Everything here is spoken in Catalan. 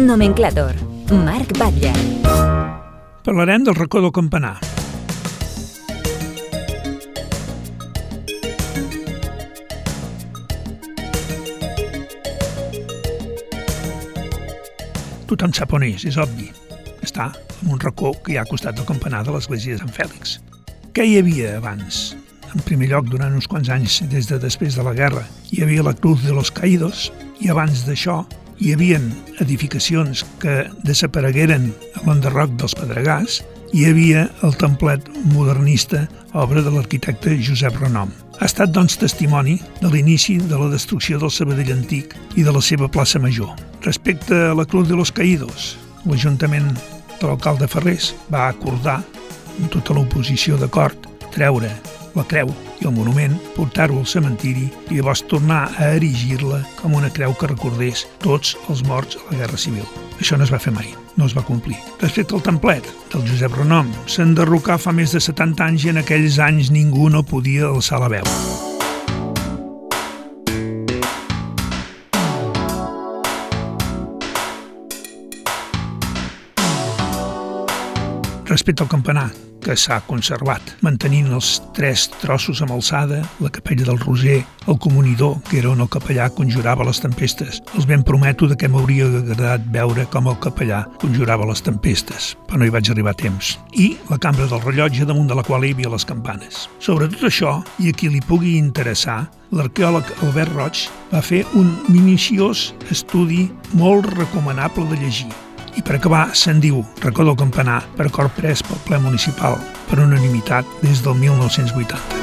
Nomenclàtor. Marc Batlle. Parlarem del racó del campanar. Tothom sap on és obvi. Està en un racó que hi ha al costat del campanar de l'església de Sant Fèlix. Què hi havia abans? En primer lloc, durant uns quants anys, des de després de la guerra, hi havia la Cruz de los Caídos, i abans d'això hi havia edificacions que desaparegueren a l'enderroc dels Pedregars. Hi havia el templet modernista, obra de l'arquitecte Josep Renom. Ha estat, doncs, testimoni de l'inici de la destrucció del Sabadell antic i de la seva plaça Major. Respecte a la Cruz de los Caídos, l'Ajuntament de l'alcalde Ferrés va acordar, amb tota l'oposició d'acord, treure la creu i el monument, portar-ho al cementiri i llavors tornar a erigir-la com una creu que recordés tots els morts a la Guerra Civil. Això no es va fer mai, no es va complir. Respecte al templet del Josep Renom, s'enderrocà fa més de 70 anys i en aquells anys ningú no podia alçar la veu. Respecte al campanar, que s'ha conservat, mantenint els 3 trossos amb alçada, la capella del Roser, el comunidor, que era on el capellà conjurava les tempestes. Els ben prometo que m'hauria agradat veure com el capellà conjurava les tempestes, però no hi vaig arribar a temps. I la cambra del rellotge, damunt de la qual hi havia les campanes. Sobre tot això, i a qui li pugui interessar, l'arqueòleg Albert Roig va fer un minuciós estudi molt recomanable de llegir. I per acabar, se'n diu Racó del Campanar, per acord pres pel ple municipal per unanimitat des del 1980.